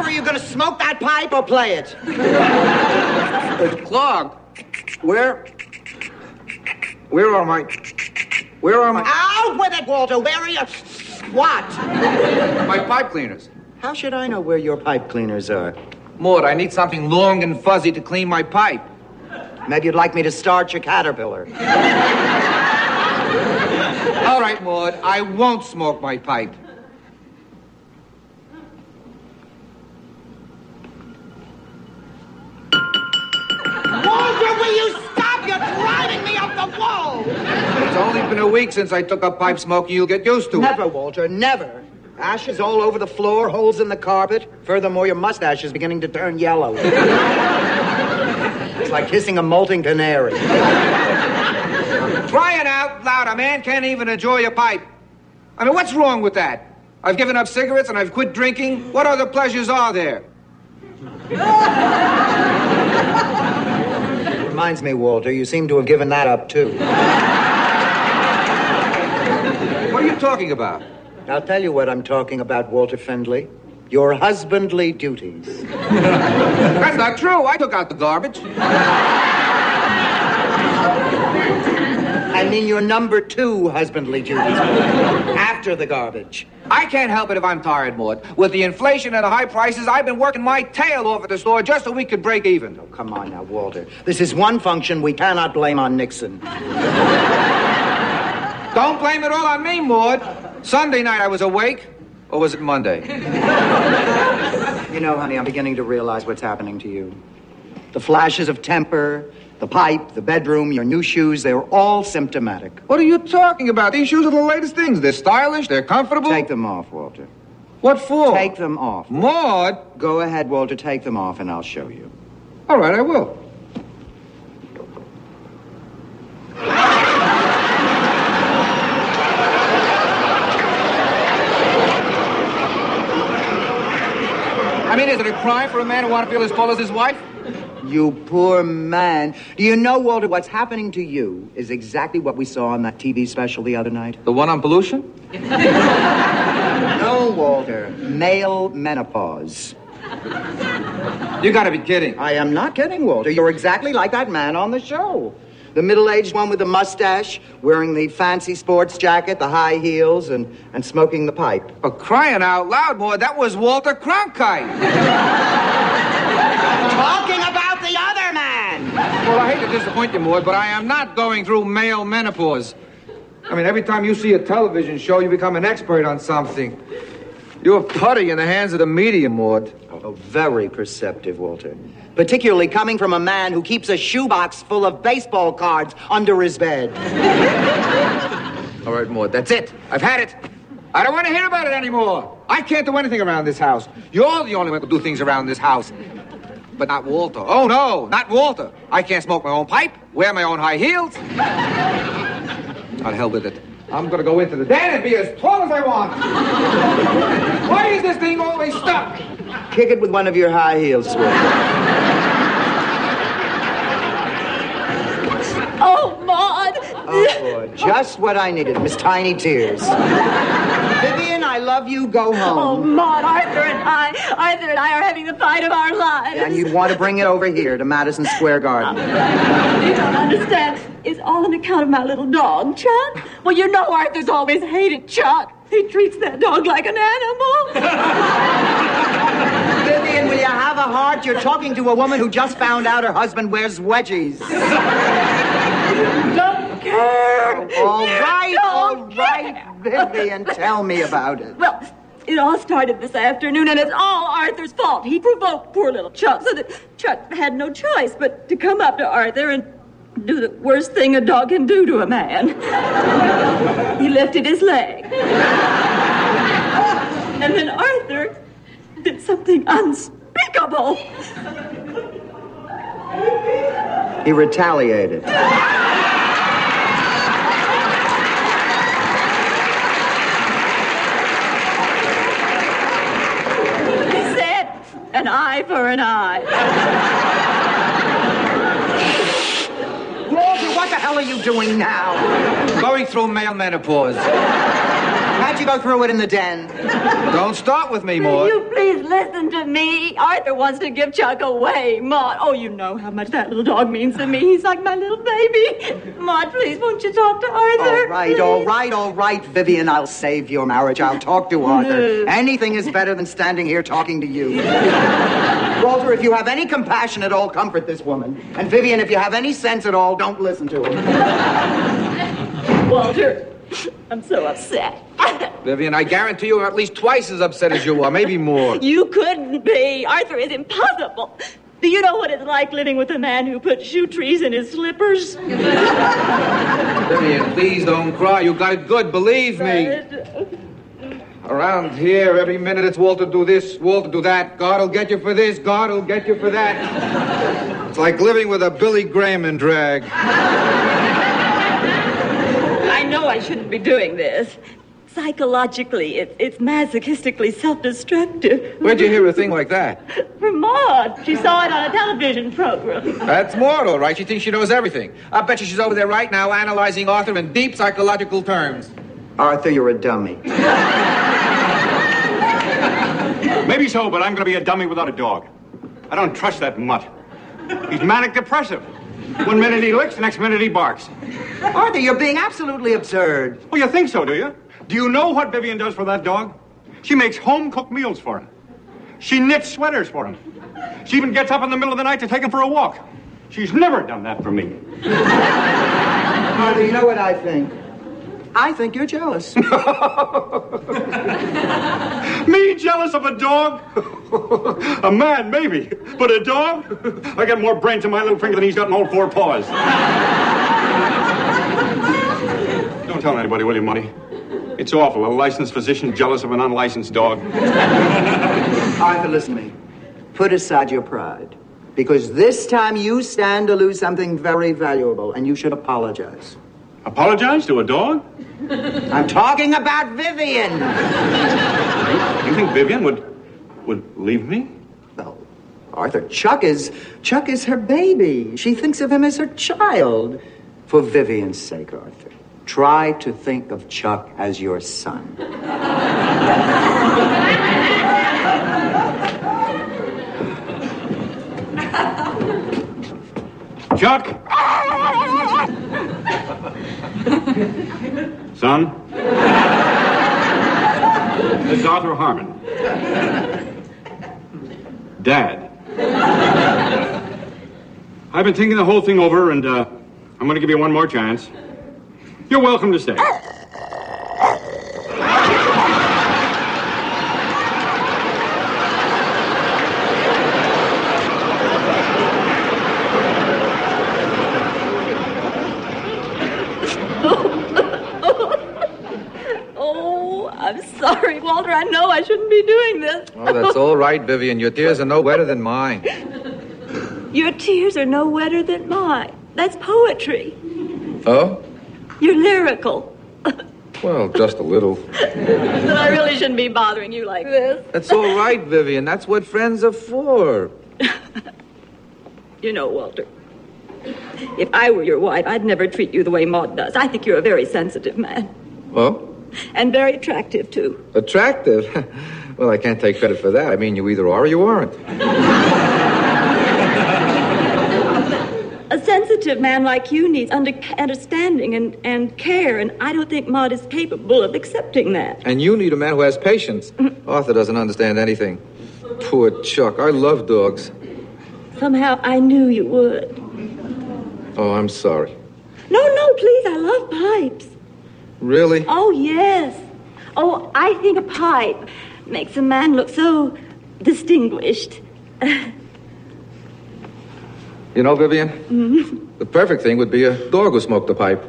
are you going to smoke that pipe or play it? It's clogged. Where are my... Out with it, Walter. Where are you? What? My pipe cleaners. How should I know where your pipe cleaners are? Maud, I need something long and fuzzy to clean my pipe. Maybe you'd like me to start your caterpillar. All right, Maud, I won't smoke my pipe. Walter, will you stop? You're driving me up the wall. It's only been a week since I took up pipe smoking. You'll get used to it. Never, Walter, never. Ashes all over the floor, holes in the carpet. Furthermore, your mustache is beginning to turn yellow. It's like kissing a molting canary. Crying out loud, a man can't even enjoy a pipe. I mean, what's wrong with that? I've given up cigarettes and I've quit drinking. What other pleasures are there? Reminds me, Walter, you seem to have given that up, too. What are you talking about? I'll tell you what I'm talking about, Walter Findlay. Your husbandly duties. That's not true. I took out the garbage. I mean your number 2 husbandly duties. After the garbage. I can't help it if I'm tired, Maud. With the inflation and the high prices, I've been working my tail off at the store just so we could break even. Oh, come on now, Walter. This is one function we cannot blame on Nixon. Don't blame it all on me, Maud. Sunday night I was awake. Or was it Monday? You know, honey, I'm beginning to realize what's happening to you. The flashes of temper, the pipe, the bedroom, your new shoes, they're all symptomatic. What are you talking about? These shoes are the latest things. They're stylish, they're comfortable. Take them off, Walter. What for? Take them off. Maud! Go ahead, Walter, take them off and I'll show you. All right, I will. I mean, is it a crime for a man to want to feel as tall as his wife? You poor man. Do you know, Walter, what's happening to you is exactly what we saw on that TV special the other night? The one on pollution? No, Walter. Male menopause. You gotta be kidding. I am not kidding, Walter. You're exactly like that man on the show. The middle-aged one with the mustache, wearing the fancy sports jacket, the high heels, and smoking the pipe. For crying out loud, Maud, that was Walter Cronkite. Talking about the other man! Well, I hate to disappoint you, Maud, but I am not going through male menopause. I mean, every time you see a television show, you become an expert on something. You're putty in the hands of the media, Maud. Oh, very perceptive, Walter. Particularly coming from a man who keeps a shoebox full of baseball cards under his bed. All right, Maud, that's it. I've had it. I don't want to hear about it anymore. I can't do anything around this house. You're the only one who can do things around this house. But not Walter. Oh, no, not Walter. I can't smoke my own pipe, wear my own high heels. I'll hell with it. I'm going to go into the den and be as tall as I want. Why is this thing always stuck? Kick it with one of your high heels, sweetie. Oh, Maud. Oh, boy. Just what I needed, Miss Tiny Tears. Vivian, I love you. Go home. Oh, Maud, Arthur and I are having the fight of our lives. And you'd want to bring it over here to Madison Square Garden. You don't understand. It's all on account of my little dog, Chuck. Well, you know Arthur's always hated Chuck. He treats that dog like an animal. Vivian, will you have a heart? You're talking to a woman who just found out her husband wears wedgies. Don't care. All right, Vivian, tell me about it. Well, it all started this afternoon, and it's all Arthur's fault. He provoked poor little Chuck, so that Chuck had no choice but to come up to Arthur and do the worst thing a dog can do to a man. He lifted his leg. And then Arthur did something unspeakable. He retaliated. He said, an eye for an eye. Walter, what the hell are you doing now? Going through male menopause. How'd you go through it in the den? Don't start with me, Will Maud. you please listen to me? Arthur wants to give Chuck away. Maud, oh, you know how much that little dog means to me. He's like my little baby. Maud, please, won't you talk to Arthur? All right, Vivian, I'll save your marriage. I'll talk to Arthur. Anything is better than standing here talking to you. Walter, if you have any compassion at all, comfort this woman. And Vivian, if you have any sense at all, don't listen to her. Walter, I'm so upset. Vivian, I guarantee you I'm at least twice as upset as you are, maybe more. You couldn't be. Arthur is impossible. Do you know what it's like living with a man who puts shoe trees in his slippers? Vivian, please don't cry. You got it good, believe me. Around here, every minute it's Walter do this, Walter do that. God will get you for this, God will get you for that. It's like living with a Billy Graham in drag. I know I shouldn't be doing this. Psychologically, it's masochistically self-destructive. Where'd you hear a thing like that? From Maud. She saw it on a television program. That's Maud, all right. She thinks she knows everything. I bet you she's over there right now analyzing Arthur in deep psychological terms. Arthur, you're a dummy. Maybe so, but I'm going to be a dummy without a dog. I don't trust that mutt. He's manic depressive. One minute he licks, the next minute he barks. Arthur, you're being absolutely absurd. Oh, you think so, do you? Do you know what Vivian does for that dog? She makes home-cooked meals for him. She knits sweaters for him. She even gets up in the middle of the night to take him for a walk. She's never done that for me. Arthur, you know what I think? I think you're jealous. Me jealous of a dog? A man, maybe. But a dog? I got more brains in my little finger than he's got in all four paws. Don't tell anybody, will you, Monty? It's awful. A licensed physician jealous of an unlicensed dog. Arthur, listen to me. Put aside your pride. Because this time you stand to lose something very valuable, and you should apologize. Apologize to a dog? I'm talking about Vivian. You think Vivian would leave me? Well, Arthur, Chuck is her baby. She thinks of him as her child. For Vivian's sake, Arthur, try to think of Chuck as your son. Chuck? Son? This is Arthur Harmon. Dad. I've been thinking the whole thing over, and I'm going to give you one more chance. You're welcome to stay. Sorry, Walter. I know I shouldn't be doing this. Oh, that's all right, Vivian. Your tears are no wetter than mine. Your tears are no wetter than mine. That's poetry. Oh? You're lyrical. Well, just a little. But I really shouldn't be bothering you like this. That's all right, Vivian. That's what friends are for. You know, Walter, if I were your wife, I'd never treat you the way Maud does. I think you're a very sensitive man. Oh? And very attractive, too. Attractive? Well, I can't take credit for that. I mean, you either are or you aren't. A sensitive man like you needs understanding and care, and I don't think Maud is capable of accepting that. And you need a man who has patience. Arthur doesn't understand anything. Poor Chuck. I love dogs. Somehow I knew you would. Oh, I'm sorry. No, please, I love pipes. Really? Oh, yes. Oh, I think a pipe makes a man look so distinguished. You know, Vivian, the perfect thing would be a dog who smoked a pipe.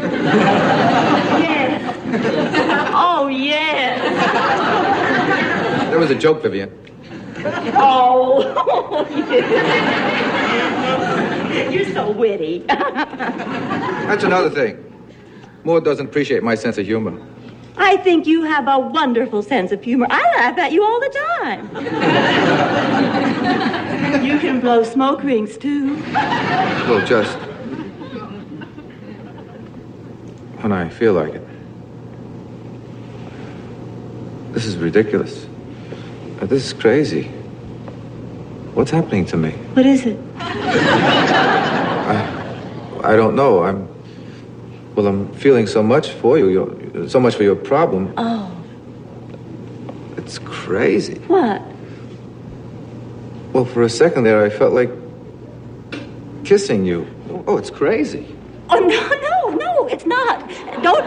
Yes. Oh, yes. That was a joke, Vivian. Oh, yes. You're so witty. That's another thing. Maud doesn't appreciate my sense of humor. I think you have a wonderful sense of humor. I laugh at you all the time. You can blow smoke rings, too. Well, just when I feel like it. This is ridiculous. This is crazy. What's happening to me? What is it? I don't know. I'm feeling so much for you, so much for your problem. Oh. It's crazy. What? Well, for a second there, I felt like kissing you. Oh, it's crazy. Oh, no, it's not. Don't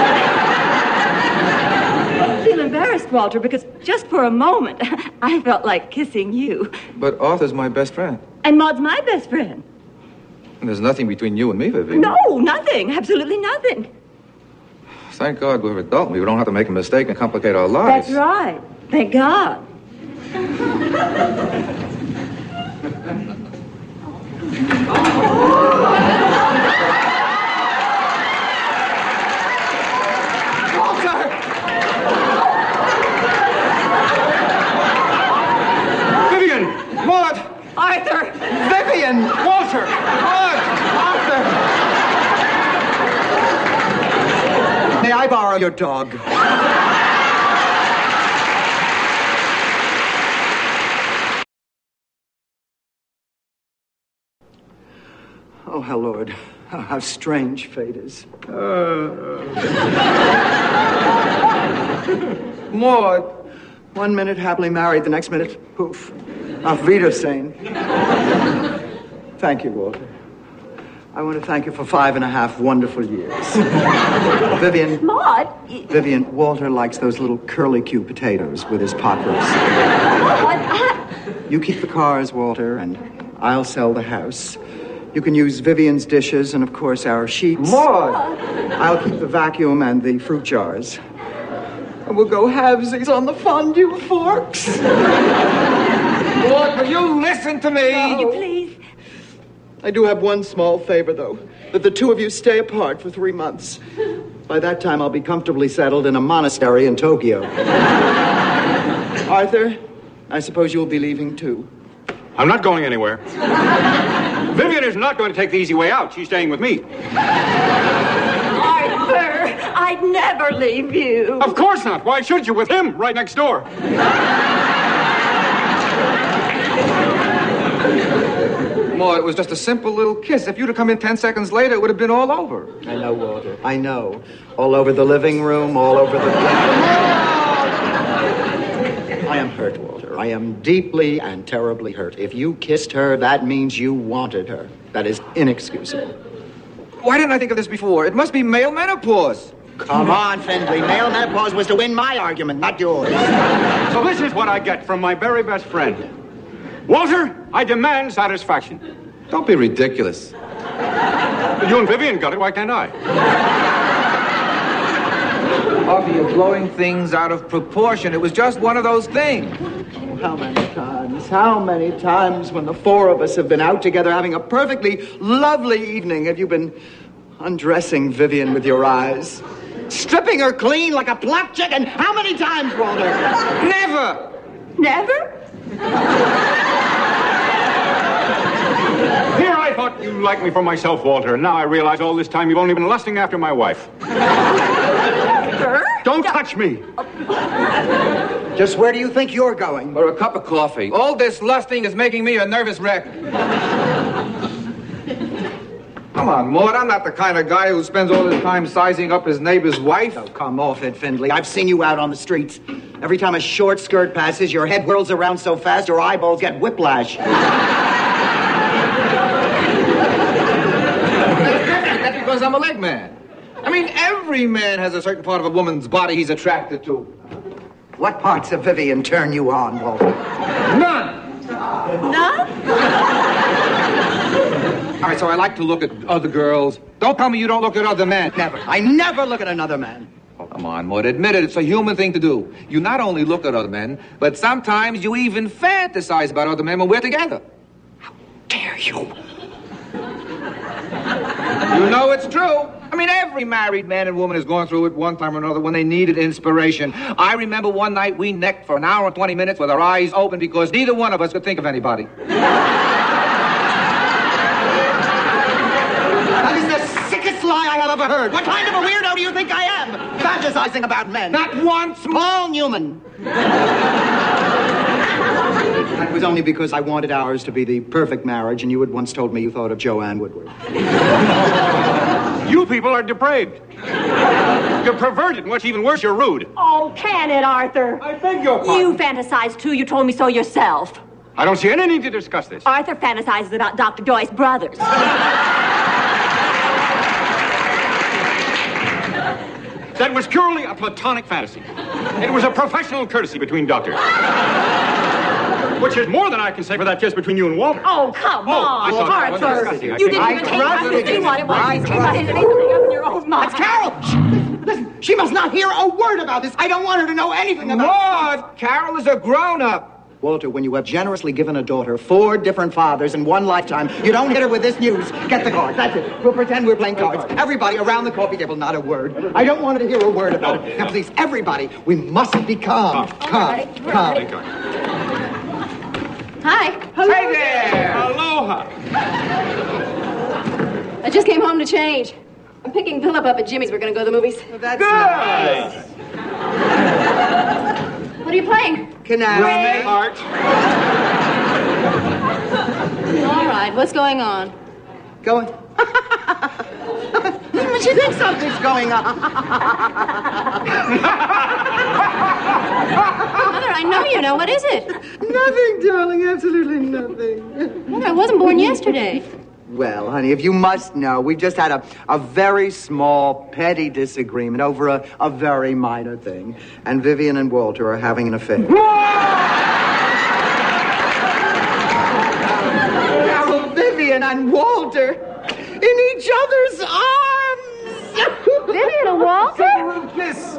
feel embarrassed, Walter, because just for a moment, I felt like kissing you. But Arthur's my best friend. And Maud's my best friend. And there's nothing between you and me, Vivian. No, nothing. Absolutely nothing. Thank God we're adult. We don't have to make a mistake and complicate our lives. That's right. Thank God. Walter! Vivian! Maud! Arthur! Vivian! Walter! Maud! Arthur! May I borrow your dog? Oh, how Lord, how strange fate is. Maud. 1 minute happily married, the next minute, poof. Auf Wiedersehen. Thank you, Walter. I want to thank you for 5.5 wonderful years. Vivian. Maud? Vivian, Walter likes those little curly-Q potatoes with his pot roast. Maud, You keep the cars, Walter, and I'll sell the house. You can use Vivian's dishes and, of course, our sheets. Maud! I'll keep the vacuum and the fruit jars. And we'll go halvesies on the fondue forks. Maud, will you listen to me? No. Please. I do have one small favor, though, that the two of you stay apart for 3 months. By that time, I'll be comfortably settled in a monastery in Tokyo. Arthur, I suppose you'll be leaving, too. I'm not going anywhere. Vivian is not going to take the easy way out. She's staying with me. Arthur, I'd never leave you. Of course not. Why should you? With him right next door. Maud, it was just a simple little kiss. If you'd have come in 10 seconds later, it would have been all over. I know, Walter. I know. All over the living room, all over the... I am hurt, Walter. I am deeply and terribly hurt. If you kissed her, that means you wanted her. That is inexcusable. Why didn't I think of this before? It must be male menopause. Come on, Findlay. Male menopause was to win my argument, not yours. So this is what I get from my very best friend. Walter, I demand satisfaction. Don't be ridiculous. But you and Vivian got it. Why can't I? Arthur, you're blowing things out of proportion. It was just one of those things. How many times? How many times when the four of us have been out together having a perfectly lovely evening have you been undressing Vivian with your eyes? Stripping her clean like a plump chicken? How many times, Walter? Never! Never? Here I thought you liked me for myself, Walter, and now I realize all this time you've only been lusting after my wife. Arthur? Don't touch me! Just where do you think you're going? For a cup of coffee. All this lusting is making me a nervous wreck. Come on, Maud, I'm not the kind of guy who spends all his time sizing up his neighbor's wife. Oh, come off it, Findlay. I've seen you out on the streets. Every time a short skirt passes, your head whirls around so fast your eyeballs get whiplash. That's because I'm a leg man. I mean, every man has a certain part of a woman's body he's attracted to. What parts of Vivian turn you on, Walter? None! None? All right, so I like to look at other girls. Don't tell me you don't look at other men. Never. I never look at another man. Oh, come on, Maud. Admit it. It's a human thing to do. You not only look at other men, but sometimes you even fantasize about other men when we're together. How dare you? You know it's true. I mean, every married man and woman has gone through it one time or another when they needed inspiration. I remember one night we necked for an hour and 20 minutes with our eyes open because neither one of us could think of anybody. That is the sickest lie I have ever heard. What kind of a weirdo do you think I am? fantasizing about men. Not once. Paul Newman. That was only because I wanted ours to be the perfect marriage, and you had once told me you thought of Joanne Woodward. You people are depraved. You're perverted, and what's even worse, you're rude. Oh, can it, Arthur? I beg your pardon. You fantasize, too. You told me so yourself. I don't see any need to discuss this. Arthur fantasizes about Dr. Joyce Brothers. That was purely a platonic fantasy. It was a professional courtesy between doctors. Which is more than I can say for that kiss between you and Walter. Oh, come on, I thought that was Arthur. disgusting. You didn't even take time to see what it was. You came out and made something up in your own mind. That's Carol! Listen, she must not hear a word about this. I don't want her to know anything about Maud, Carol is a grown-up. Walter, when you have generously given a daughter 4 different fathers in one lifetime, you don't hit her with this news. Get the cards. That's it. We'll pretend we're playing cards. Everybody around the coffee table, not a word. I don't want her to hear a word about it. Now, please, everybody, we must be calm. Calm. Hi. Hey there. Aloha. I just came home to change. I'm picking Philip up at Jimmy's. We're going to go to the movies. That's Good. What are you playing? Canary. Art. All right. What's going on? Going. But you think something's going on. Mother, I know you know. What is it? Nothing, darling. Absolutely nothing. Mother, I wasn't born yesterday. Well, honey, if you must know, we just had a very small, petty disagreement over a very minor thing. And Vivian and Walter are having an affair. Now, Vivian and Walter in each other's arms. Vivian and Walter? Kiss.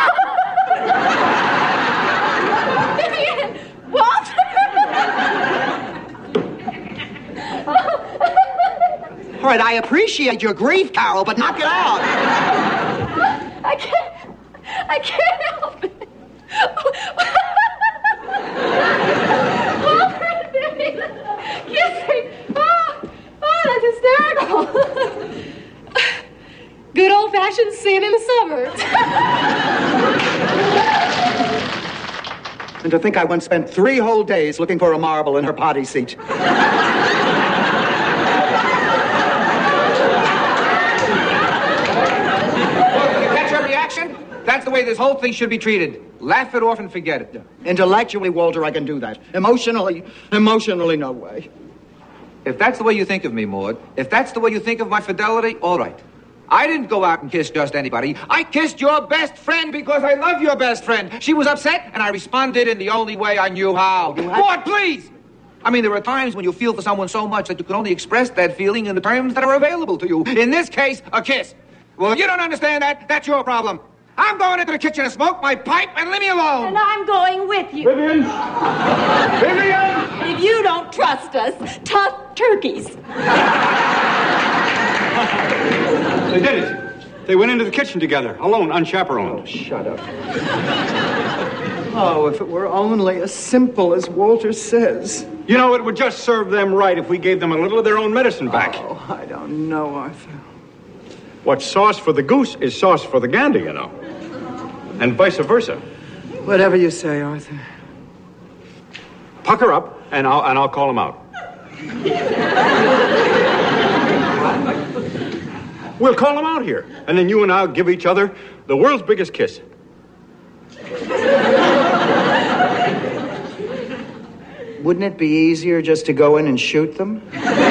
Vivian! Walter! All right, I appreciate your grief, Carol, but knock it out. I can't help it. Walter and Vivian kissing. Oh, that's hysterical. Good old-fashioned sin in the suburbs. And to think I once spent 3 whole days looking for a marble in her potty seat. That's the way this whole thing should be treated. Laugh it off and forget it. Intellectually, Walter, I can do that. Emotionally, no way. If that's the way you think of me, Maud, if that's the way you think of my fidelity, all right. I didn't go out and kiss just anybody. I kissed your best friend because I love your best friend. She was upset, and I responded in the only way I knew how. Maud, please! I mean, there are times when you feel for someone so much that you can only express that feeling in the terms that are available to you. In this case, a kiss. Well, if you don't understand that, that's your problem. I'm going into the kitchen to smoke my pipe and leave me alone. And I'm going with you. Vivian! Vivian! If you don't trust us, tough turkeys. They did it. They went into the kitchen together, alone, unchaperoned. Shut up. Oh, if it were only as simple as Walter says. You know, it would just serve them right if we gave them a little of their own medicine back. Oh, I don't know, Arthur. What's sauce for the goose is sauce for the gander, you know. And vice versa. Whatever you say, Arthur. Pucker up, and I'll call them out. We'll call them out here, and then you and I'll give each other the world's biggest kiss. Wouldn't it be easier just to go in and shoot them?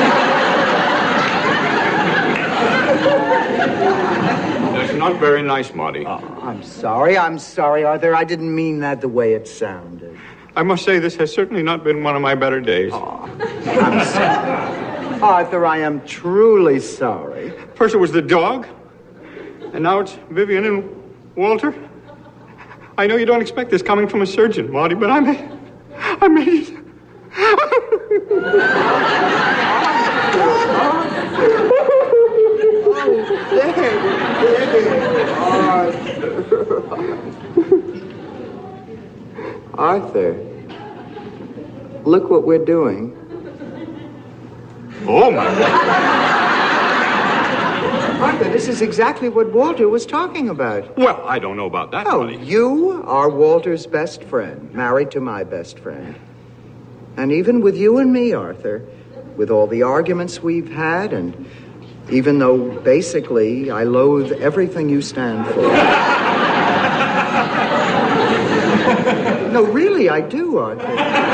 That's not very nice, Marty. Oh, I'm sorry, Arthur. I didn't mean that the way it sounded. I must say this has certainly not been one of my better days. Oh, I'm sorry. Arthur, I am truly sorry. First it was the dog, and now it's Vivian and Walter. I know you don't expect this coming from a surgeon, Marty, but I made it. Arthur, look what we're doing. Oh, my God. Arthur, this is exactly what Walter was talking about. Well, I don't know about that, Oh, buddy. you are Walter's best friend, married to my best friend. And even with you and me, Arthur, with all the arguments we've had, and even though basically I loathe everything you stand for. No, really, I do, Arthur.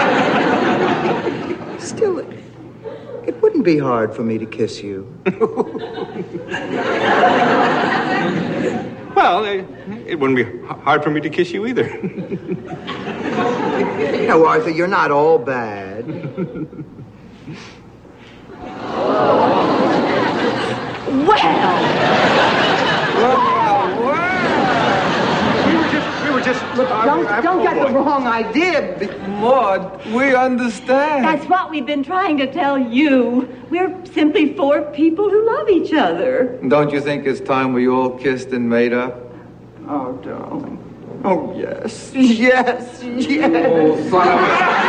Still, it wouldn't be hard for me to kiss you. Well, it wouldn't be hard for me to kiss you either. No, Arthur, you're not all bad. Well, We were just. Don't get the wrong idea. Maud, we understand. that's what we've been trying to tell you. We're simply four people who love each other. Don't you think it's time we all kissed and made up? Oh, darling. Oh, yes. Yes, yes. Oh, son of a...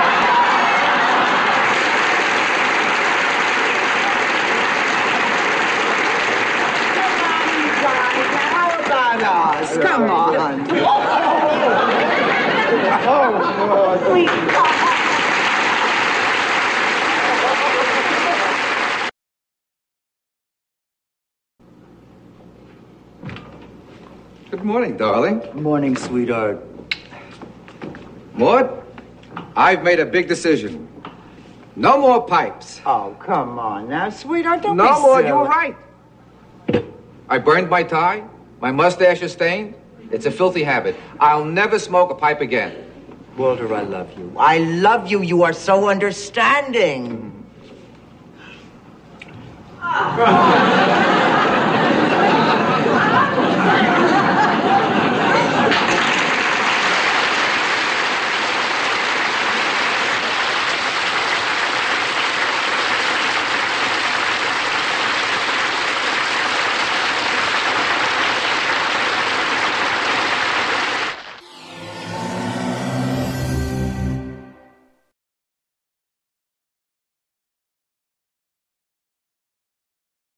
How about us? Come on. Good morning, darling. Morning, sweetheart. Maud, I've made a big decision. No more pipes. Oh, come on now, sweetheart. Don't be No more, silly. you were right. I burned my tie. My mustache is stained. It's a filthy habit. I'll never smoke a pipe again. Walter, I love you. I love you. You are so understanding.